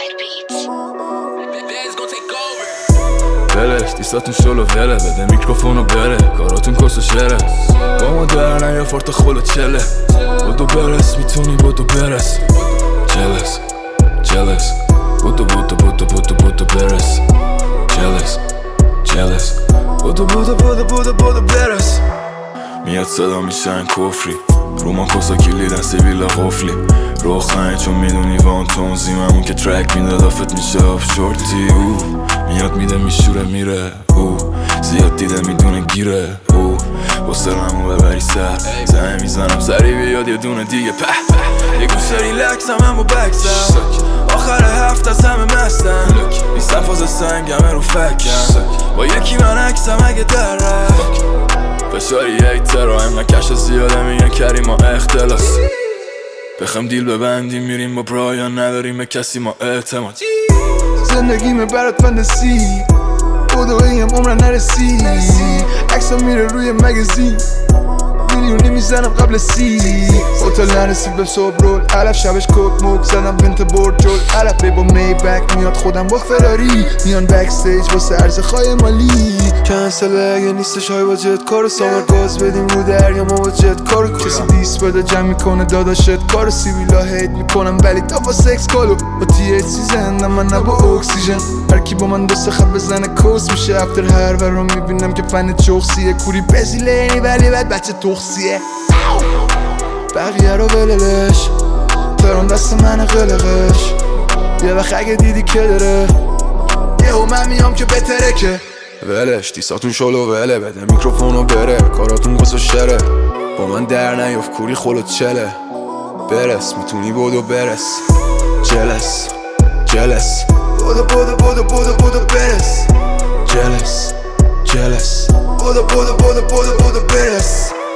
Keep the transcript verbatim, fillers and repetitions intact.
ولش دیستاتون شلو وله بده میکروفونو بره کاراتون کس و شره با ما در نیا فورت خلو چله بودو برس میتونی بودو برس جلس جلس بودو بودو بودو بودو بودو برس جلس جلس بودو بودو بودو بودو بودو برس میاد صدا میشن کفری رو ما کسا کلیدن سیبیلا قفلی رو خنه چون میدونی وان تون زیممون که ترک میداد آفت میشه آف شورتی او میاد میده میشوره میره او زیاد دیده میدونه گیره او با سرمو ببری سر زنه میزنم سری بیاد یه دونه دیگه په یه گوشه ریلکس هم هم با بکسم آخر هفت از همه مستم نیستم فاز سنگم رو فکم با یکی من عکسم اگه در رفت فشاری ایتر و هم نکش زیاده میگن کریم ما اختلاس بخم دیل ببندیم میریم با برایان نداریم به کسی ما اعتماد زندگیمه برات فندسی بودو ایم عمرن نرسی عکسا میره روی مگزین میلیونی میزنم قبل سی هتل نرسید به صبح رول علف شبش کوک موک زدم بنت برد جول علفه با می بک میاد خودم با فراری میان بک استیج واسه عرض خواهی مالی کنسل اگه نیستش های با جت کارو سامر گاز بدیم رو دریا ما با جت کارو کسی دیس بده جمع میکنه داداشت کارو سیویلا هیت میکنم ولی تا با سکس کالو با تی ایچ سی زندم من نه با اکسیژن هرکی با من دست خط بزنه کوس میشه افتر هر ورو میبینم که فن چوخسیه کوری بزیلینی ولی بعد بچه تخصیه بقیه رو بللش ترون دست من قلقش یه وقت اگه دیدی که داره یهو من میام که بهتره که ولش دیساتون شلو وله بده میکروفونو بره کاراتون قصه شره با من در نیاف کوری خلو چله برس میتونی بودو برس جلس جلس بودو بودو بودو بودو بودو برس جلس جلس بودو بودو بودو بودو بودو برس